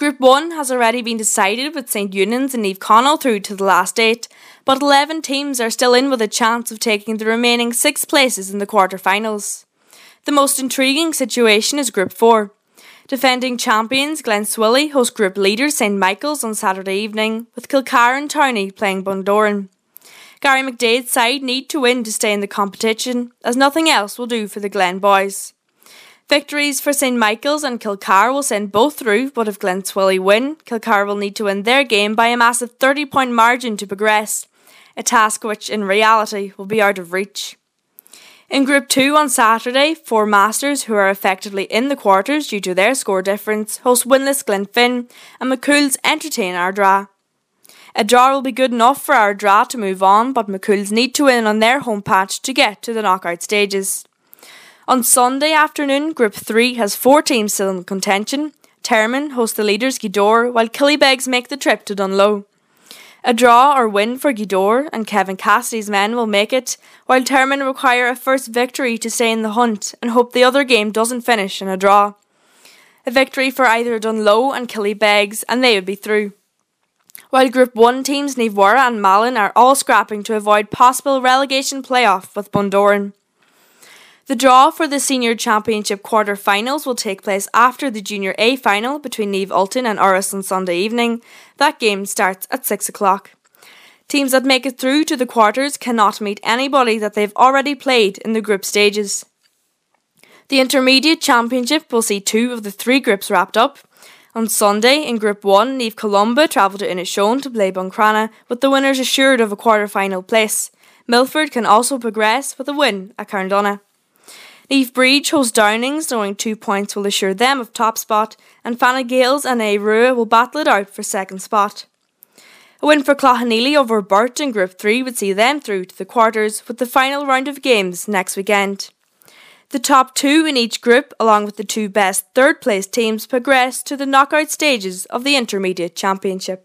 Group 1 has already been decided with St Eunan's and Naomh Conaill through to the last 8, but 11 teams are still in with a chance of taking the remaining 6 places in the quarter-finals. The most intriguing situation is Group 4. Defending champions Glenswilly host group leaders St Michael's on Saturday evening, with Kilcar and Towney playing Bundoran. Gary McDade's side need to win to stay in the competition, as nothing else will do for the Glen boys. Victories for St Michael's and Kilcar will send both through, but if Glenswilly win, Kilcar will need to win their game by a massive 30-point margin to progress, a task which, in reality, will be out of reach. In Group 2 on Saturday, 4 Masters, who are effectively in the quarters due to their score difference, host winless Glenfin, and McCool's entertain Ardra. A draw will be good enough for Ardra to move on, but McCool's need to win on their home patch to get to the knockout stages. On Sunday afternoon, Group 3 has 4 teams still in contention. Termon host the leaders Gweedore, while Killybegs make the trip to Dunloe. A draw or win for Gweedore and Kevin Cassidy's men will make it, while Termon require a first victory to stay in the hunt and hope the other game doesn't finish in a draw. A victory for either Dunloe and Killybegs and they would be through. While Group 1 teams Niamh and Malin are all scrapping to avoid possible relegation playoff with Bundoran. The draw for the Senior Championship quarter-finals will take place after the Junior A final between Naomh Ultan and Orris on Sunday evening. That game starts at 6 o'clock. Teams that make it through to the quarters cannot meet anybody that they've already played in the group stages. The Intermediate Championship will see 2 of the 3 groups wrapped up. On Sunday, in Group 1, Naomh Columba travel to Inishowen to play Buncrana, with the winners assured of a quarter-final place. Milford can also progress with a win at Carndonagh. Naomh Bríd host Downings, knowing 2 points will assure them of top spot, and Fana Gales and A Rua will battle it out for second spot. A win for Cloughaneely over Burt in Group 3 would see them through to the quarters, with the final round of games next weekend. The top 2 in each group, along with the 2 best third-place teams, progress to the knockout stages of the Intermediate Championship.